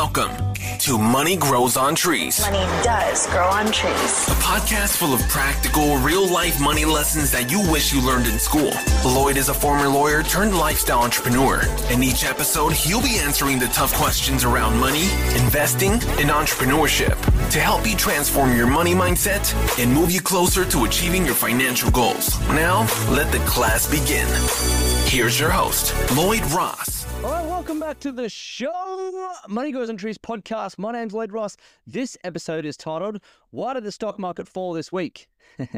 Welcome to Money Grows on Trees. Money does grow on trees. A podcast full of practical, real-life money lessons that you wish you learned in school. Lloyd is a former lawyer turned lifestyle entrepreneur. In each episode, he'll be answering the tough questions around money, investing, and entrepreneurship to help you transform your money mindset and move you closer to achieving your financial goals. Now, let the class begin. Here's your host, Lloyd Ross. All right, welcome back to the show, Money Grows on Trees podcast. My name's Lloyd Ross. This episode is titled, Why Did the Stock Market Fall This Week?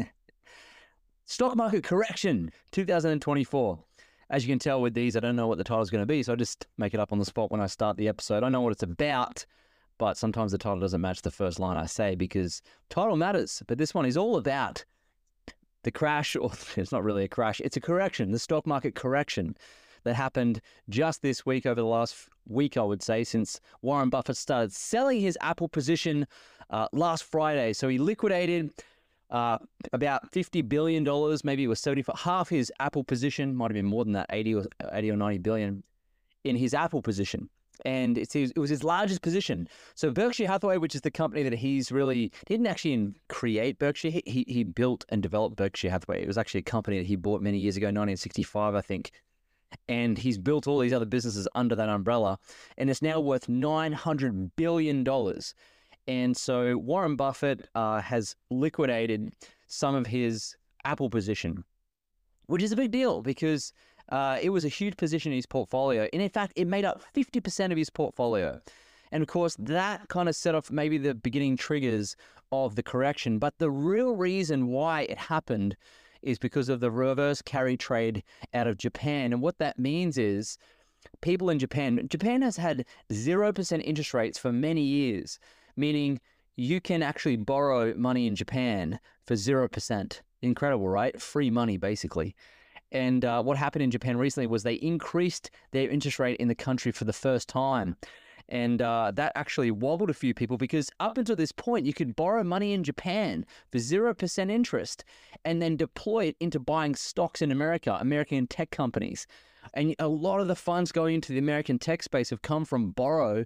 Stock Market Correction 2024. As you can tell with these, I don't know what the title's going to be, so I just make it up on the spot when I start the episode. I know what it's about, but sometimes the title doesn't match the first line I say because title matters. But this one is all about the crash, or it's not really a crash, it's a correction, the stock market correction that happened just this week, over the last week, I would say, since Warren Buffett started selling his Apple position last Friday. So he liquidated about $50 billion, maybe it was 75, half his Apple position, might have been more than that, 80 or 90 billion in his Apple position. And it was his largest position. So Berkshire Hathaway, which is the company that he didn't actually create Berkshire. He built and developed Berkshire Hathaway. It was actually a company that he bought many years ago, 1965, I think. And he's built all these other businesses under that umbrella. And it's now worth $900 billion. And so Warren Buffett has liquidated some of his Apple position, which is a big deal because it was a huge position in his portfolio. And in fact, it made up 50% of his portfolio. And of course, that kind of set off maybe the beginning triggers of the correction. But the real reason why it happened is because of the reverse carry trade out of Japan. And what that means is people in Japan has had 0% interest rates for many years, meaning you can actually borrow money in Japan for 0%. Incredible, right? Free money, basically. And what happened in Japan recently was they increased their interest rate in the country for the first time. And that actually wobbled a few people because up until this point, you could borrow money in Japan for 0% interest and then deploy it into buying stocks in America, American tech companies. And a lot of the funds going into the American tech space have come from borrowed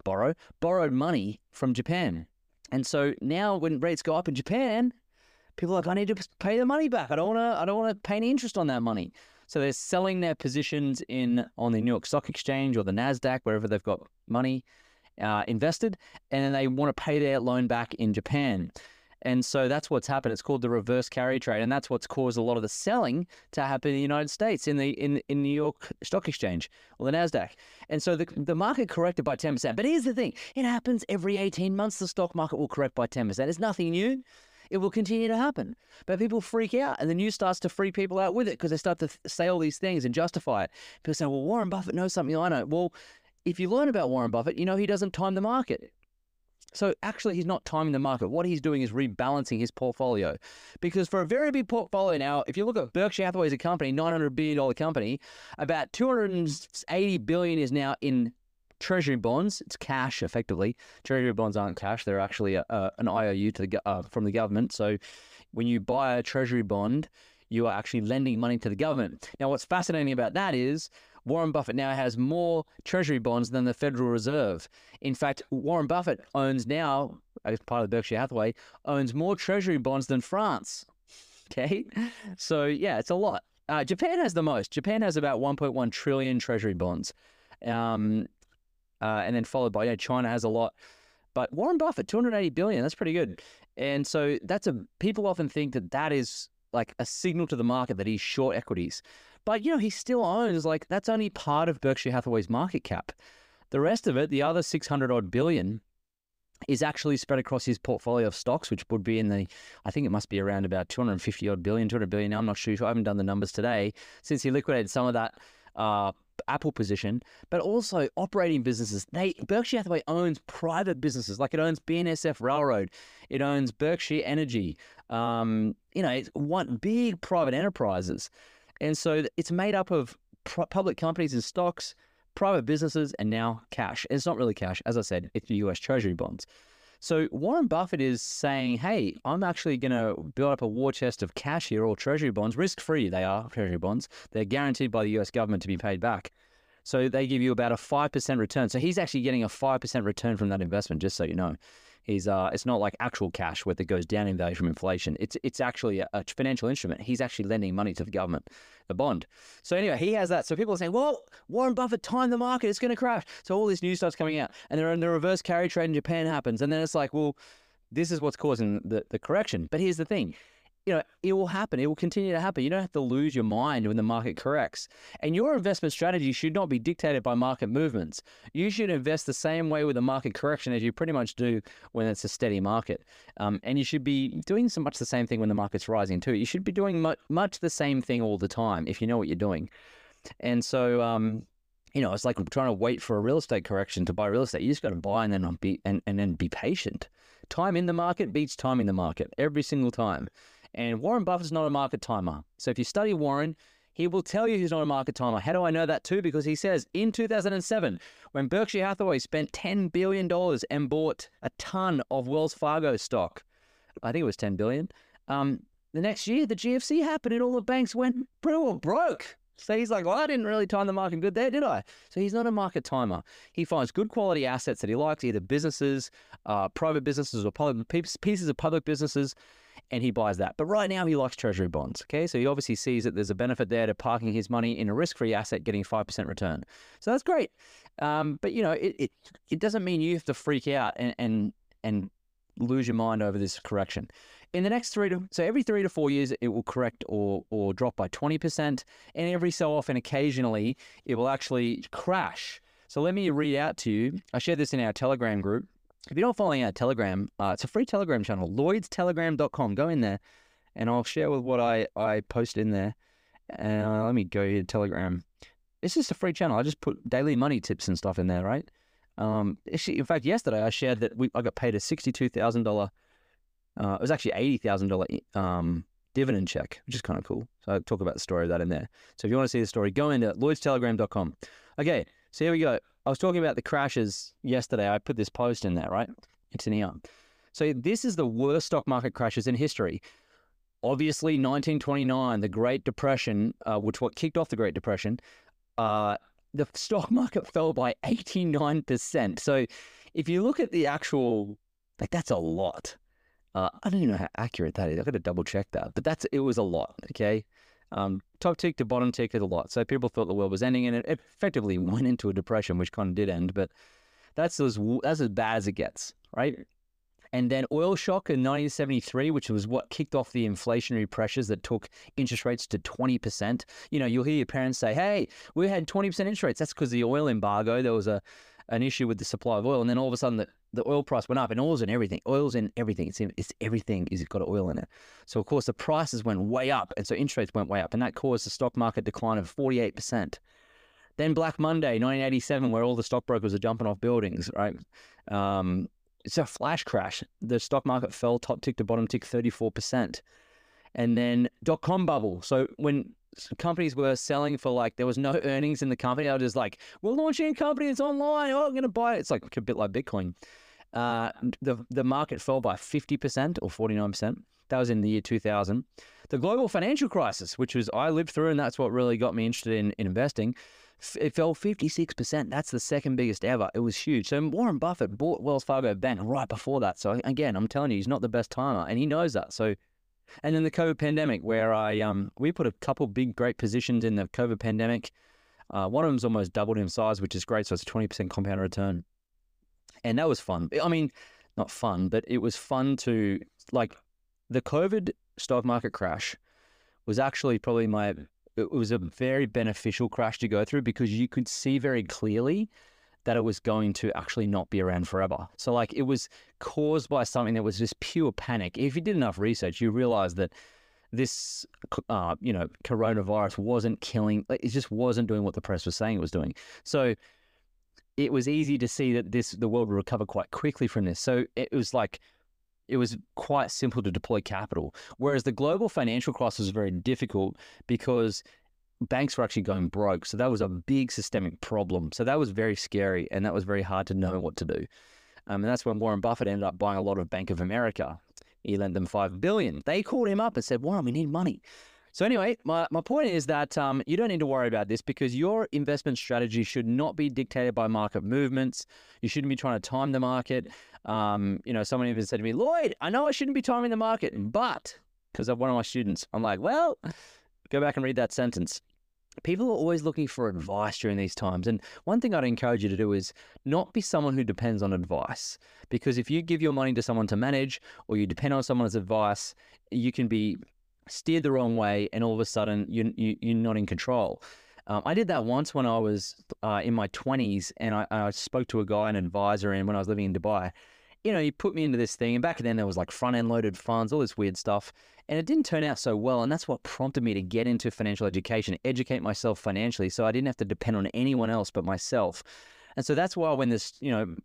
money from Japan. And so now when rates go up in Japan, people are like, I need to pay the money back. I don't want to pay any interest on that money. So they're selling their positions on the New York Stock Exchange or the NASDAQ, wherever they've got money invested, and then they want to pay their loan back in Japan. And so that's what's happened. It's called the reverse carry trade, and that's what's caused a lot of the selling to happen in the United States, in New York Stock Exchange or the NASDAQ. And so the market corrected by 10%. But here's the thing. It happens every 18 months. The stock market will correct by 10%. It's nothing new. It will continue to happen. But people freak out, and the news starts to freak people out with it because they start to say all these things and justify it. People say, well, Warren Buffett knows something I know. Well, if you learn about Warren Buffett, you know he doesn't time the market. So actually, he's not timing the market. What he's doing is rebalancing his portfolio. Because for a very big portfolio now, if you look at Berkshire Hathaway as a company, $900 billion company, about $280 billion is now in Treasury bonds. It's cash, effectively. Treasury bonds aren't cash. They're actually an IOU from the government. So when you buy a Treasury bond, you are actually lending money to the government. Now, what's fascinating about that is Warren Buffett now has more Treasury bonds than the Federal Reserve. In fact, Warren Buffett owns now, as part of Berkshire Hathaway, owns more Treasury bonds than France. Okay? So, yeah, it's a lot. Japan has the most. Japan has about 1.1 trillion Treasury bonds. And then followed by, China has a lot. But Warren Buffett, $280 billion, that's pretty good. And so people often think that is like a signal to the market that he's short equities. But, he still owns, that's only part of Berkshire Hathaway's market cap. The rest of it, the other 600 odd billion, is actually spread across his portfolio of stocks, which would be I think it must be around about 250 odd billion, 200 billion. I'm not sure. I haven't done the numbers today since he liquidated some of that Apple position, but also operating businesses. Berkshire Hathaway owns private businesses, like it owns BNSF Railroad, it owns Berkshire Energy. It's one big private enterprises, and so it's made up of public companies and stocks, private businesses, and now cash. It's not really cash, as I said. It's U.S. Treasury bonds. So Warren Buffett is saying, hey, I'm actually going to build up a war chest of cash here, or treasury bonds, risk-free. They are treasury bonds. They're guaranteed by the US government to be paid back. So they give you about a 5% return. So he's actually getting a 5% return from that investment, just so you know. It's not like actual cash where it goes down in value from inflation. It's actually a financial instrument. He's actually lending money to the government, a bond. So anyway, he has that. So people are saying, well, Warren Buffett timed the market. It's going to crash. So all this news starts coming out. And then the reverse carry trade in Japan happens. And then it's like, well, this is what's causing the correction. But here's the thing. It will happen. It will continue to happen. You don't have to lose your mind when the market corrects. And your investment strategy should not be dictated by market movements. You should invest the same way with a market correction as you pretty much do when it's a steady market. And you should be doing so much the same thing when the market's rising too. You should be doing much the same thing all the time if you know what you're doing. And so, it's like trying to wait for a real estate correction to buy real estate. You just got to buy and then be patient. Time in the market beats time in the market every single time. And Warren Buffett's not a market timer. So if you study Warren, he will tell you he's not a market timer. How do I know that too? Because he says in 2007, when Berkshire Hathaway spent $10 billion and bought a ton of Wells Fargo stock, I think it was $10 billion, the next year the GFC happened and all the banks went pretty well broke. So he's like, well, I didn't really time the market good there, did I? So he's not a market timer. He finds good quality assets that he likes, either businesses, private businesses or pieces of public businesses, and he buys that. But right now he likes treasury bonds, okay? So he obviously sees that there's a benefit there to parking his money in a risk-free asset getting 5% return. So that's great. But, it doesn't mean you have to freak out and lose your mind over this correction. In the next every 3 to 4 years, it will correct or drop by 20%. And every so often, occasionally, it will actually crash. So let me read out to you. I shared this in our Telegram group. If you're not following our Telegram, it's a free Telegram channel, lloydstelegram.com. Go in there, and I'll share with what I post in there. Let me go here to Telegram. It's just a free channel. I just put daily money tips and stuff in there, right? Actually, in fact, yesterday I shared that I got paid a $62,000. It was actually $80,000 dividend check, which is kind of cool. So I talk about the story of that in there. So if you want to see the story, go into lloydstelegram.com. Okay, so here we go. I was talking about the crashes yesterday. I put this post in there, right? It's in here. So this is the worst stock market crashes in history. Obviously, 1929, the Great Depression, which what kicked off the Great Depression, the stock market fell by 89%. So if you look at the actual, that's a lot. I don't even know how accurate that is. I've got to double check that. But it was a lot, okay? Top tick to bottom tick is a lot. So people thought the world was ending, and it effectively went into a depression, which kind of did end. But that's as bad as it gets, right? And then oil shock in 1973, which was what kicked off the inflationary pressures that took interest rates to 20%. You'll hear your parents say, hey, we had 20% interest rates. That's because of the oil embargo. There was an issue with the supply of oil. And then all of a sudden the oil price went up, and oil's in everything. Oil's in everything. It's everything is got oil in it. So of course the prices went way up, and so interest rates went way up, and that caused the stock market decline of 48%. Then Black Monday, 1987, where all the stockbrokers are jumping off buildings, right? It's a flash crash. The stock market fell top tick to bottom tick 34%. And then dot-com bubble. So when companies were selling for there was no earnings in the company, they were just like, we're launching a company, it's online, I'm going to buy it. It's like a bit like Bitcoin. The market fell by 50% or 49%. That was in the year 2000. The global financial crisis, which was I lived through, and that's what really got me interested in investing, it fell 56%. That's the second biggest ever. It was huge. So Warren Buffett bought Wells Fargo Bank right before that. So again, I'm telling you, he's not the best timer, and he knows that. So, and then the COVID pandemic, where we put a couple big, great positions in the COVID pandemic. One of them's almost doubled in size, which is great. So it's a 20% compound return. And that was fun. I mean, not fun, but it was fun to, the COVID stock market crash was actually probably it was a very beneficial crash to go through, because you could see very clearly that it was going to actually not be around forever. So it was caused by something that was just pure panic. If you did enough research, you realize that this, coronavirus wasn't killing, it just wasn't doing what the press was saying it was doing. So it was easy to see that the world would recover quite quickly from this. So it was quite simple to deploy capital. Whereas the global financial crisis was very difficult because banks were actually going broke. So that was a big systemic problem. So that was very scary, and that was very hard to know what to do. And that's when Warren Buffett ended up buying a lot of Bank of America. He lent them $5 billion. They called him up and said, Warren, we need money. So anyway, my point is that you don't need to worry about this because your investment strategy should not be dictated by market movements. You shouldn't be trying to time the market. Someone even said to me, Lloyd, I know I shouldn't be timing the market, but because of one of my students, I'm like, well, go back and read that sentence. People are always looking for advice during these times. And one thing I'd encourage you to do is not be someone who depends on advice. Because if you give your money to someone to manage or you depend on someone's advice, you can be steered the wrong way and all of a sudden you're not in control. I did that once when I was in my 20s and I spoke to a guy, an advisor, and when I was living in Dubai. He put me into this thing, and back then there was like front-end loaded funds, all this weird stuff, and it didn't turn out so well, and that's what prompted me to get into financial education, educate myself financially, so I didn't have to depend on anyone else but myself. And so that's why when there's,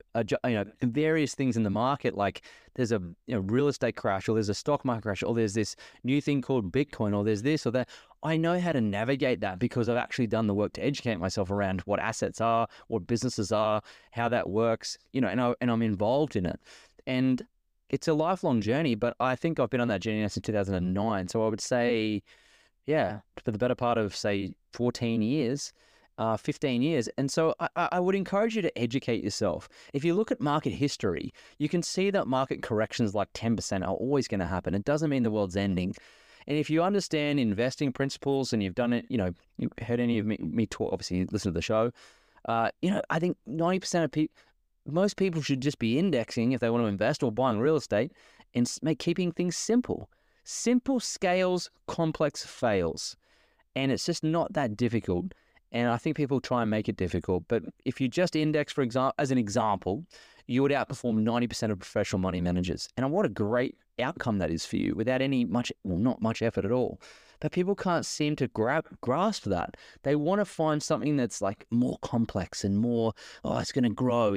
various things in the market, like there's a real estate crash, or there's a stock market crash, or there's this new thing called Bitcoin, or there's this or that, I know how to navigate that because I've actually done the work to educate myself around what assets are, what businesses are, how that works, and I'm involved in it. And it's a lifelong journey, but I think I've been on that journey since 2009. So I would say, for the better part of, say, 14 years, 15 years. And so I would encourage you to educate yourself. If you look at market history, you can see that market corrections like 10% are always going to happen. It doesn't mean the world's ending. And if you understand investing principles and you've done it, you've heard any of me talk, obviously listen to the show, I think 90% of people, most people should just be indexing if they want to invest or buying real estate and keeping things simple. Simple scales, complex fails. And it's just not that difficult. And I think people try and make it difficult. But if you just index, for example, as an example, you would outperform 90% of professional money managers. And what a great outcome that is for you without not much effort at all. But people can't seem to grasp that. They want to find something that's like more complex and more, it's going to grow.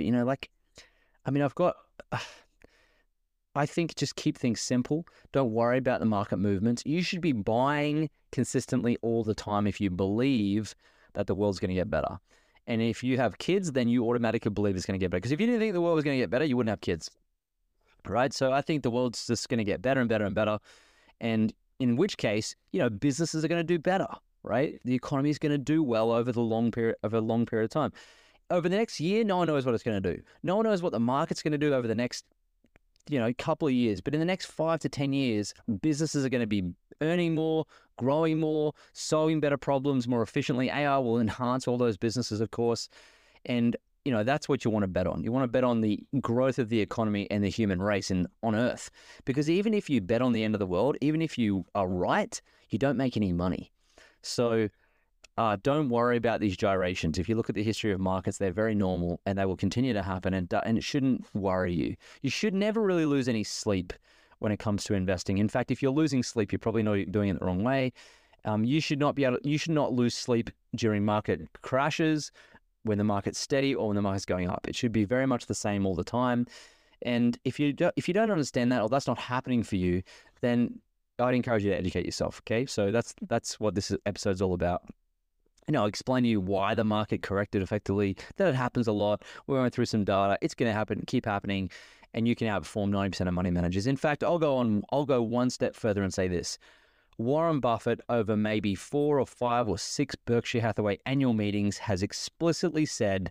I think just keep things simple. Don't worry about the market movements. You should be buying consistently all the time if you believe that the world's going to get better. And if you have kids, then you automatically believe it's going to get better. Because if you didn't think the world was going to get better, you wouldn't have kids, right? So I think the world's just going to get better and better and better. And in which case, businesses are going to do better, right? The economy is going to do well over a long period of time. Over the next year, no one knows what it's going to do. No one knows what the market's going to do over the next, couple of years. But in the next 5 to 10 years, businesses are going to be earning more, growing more, solving better problems more efficiently. AI will enhance all those businesses, of course. And, that's what you want to bet on. You want to bet on the growth of the economy and the human race on Earth. Because even if you bet on the end of the world, even if you are right, you don't make any money. So don't worry about these gyrations. If you look at the history of markets, they're very normal and they will continue to happen, and it shouldn't worry you. You should never really lose any sleep when it comes to investing. In fact, if you're losing sleep, you're probably not doing it the wrong way. You should not lose sleep during market crashes, when the market's steady or when the market's going up. It should be very much the same all the time. And if you don't understand that, or that's not happening for you, then I'd encourage you to educate yourself. Okay, so that's what this episode's all about. I'll explain to you why the market corrected effectively, that it happens a lot. We went through some data. It's going to happen, keep happening, and you can outperform 90% of money managers. In fact, I'll go one step further and say this. Warren Buffett, over maybe 4 or 5 or 6 Berkshire Hathaway annual meetings, has explicitly said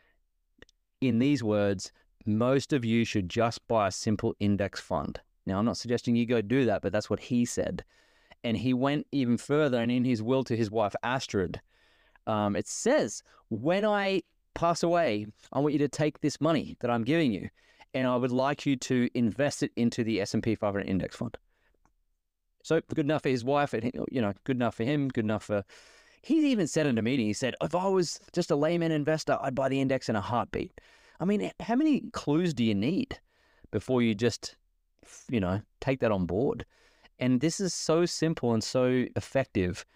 in these words, most of you should just buy a simple index fund. Now, I'm not suggesting you go do that, but that's what he said. And he went even further, and in his will to his wife, Astrid, it says, when I pass away, I want you to take this money that I'm giving you, and I would like you to invest it into the S&P 500 index fund. So good enough for his wife, and good enough for him, good enough for... He even said in a meeting, he said, if I was just a layman investor, I'd buy the index in a heartbeat. I mean, how many clues do you need before you just, take that on board? And this is so simple and so effective.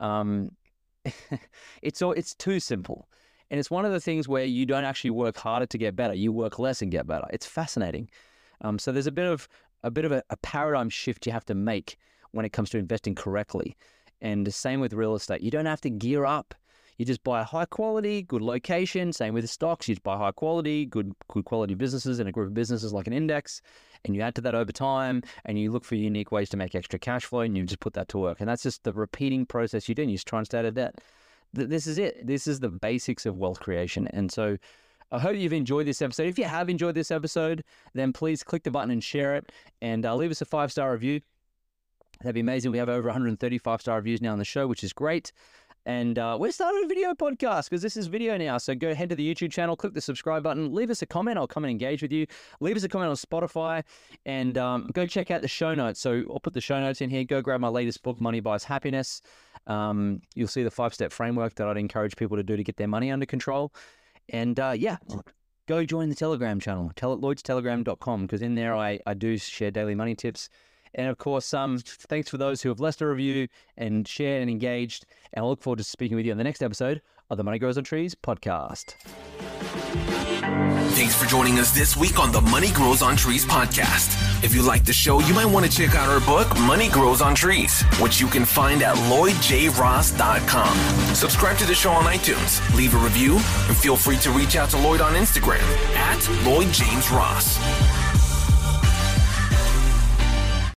It's too simple. And it's one of the things where you don't actually work harder to get better. You work less and get better. It's fascinating. So there's a bit of a paradigm shift you have to make when it comes to investing correctly. And the same with real estate. You don't have to gear up. You just buy high quality, good location. Same with the stocks. You just buy high quality, good quality businesses and a group of businesses like an index, and you add to that over time, and you look for unique ways to make extra cash flow, and you just put that to work. And that's just the repeating process you do, and you just try and stay out of debt. This is it. This is the basics of wealth creation. And so I hope you've enjoyed this episode. If you have enjoyed this episode, then please click the button and share it, and leave us a 5-star review. That'd be amazing. We have over 130 5-star reviews now on the show, which is great. And we're starting a video podcast because this is video now. So go head to the YouTube channel, click the subscribe button, leave us a comment. I'll come and engage with you. Leave us a comment on Spotify, and go check out the show notes. So I'll put the show notes in here. Go grab my latest book, Money Buys Happiness. You'll see the 5-step framework that I'd encourage people to do to get their money under control. And go join the Telegram channel, lloydstelegram.com, because in there I do share daily money tips. And of course, thanks for those who have left a review and shared and engaged. And I look forward to speaking with you on the next episode of the Money Grows on Trees podcast. Thanks for joining us this week on the Money Grows on Trees podcast. If you like the show, you might want to check out our book, Money Grows on Trees, which you can find at lloydjross.com. Subscribe to the show on iTunes, leave a review, and feel free to reach out to Lloyd on Instagram at LloydJamesRoss.